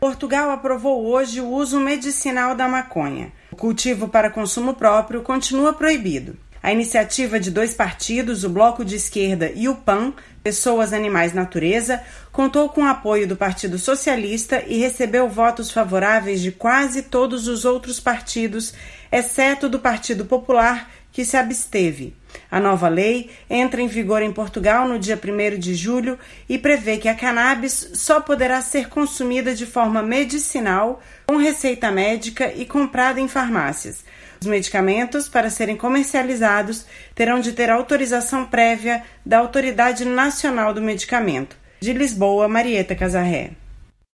Portugal aprovou hoje o uso medicinal da maconha. O cultivo para consumo próprio continua proibido. A iniciativa de 2 partidos, o Bloco de Esquerda e o PAN, Pessoas, Animais, Natureza, contou com o apoio do Partido Socialista e recebeu votos favoráveis de quase todos os outros partidos, exceto do Partido Popular, que se absteve. A nova lei entra em vigor em Portugal no dia 1º de julho e prevê que a cannabis só poderá ser consumida de forma medicinal, com receita médica e comprada em farmácias. Os medicamentos, para serem comercializados, terão de ter autorização prévia da Autoridade Nacional do Medicamento. De Lisboa, Marieta Casarré.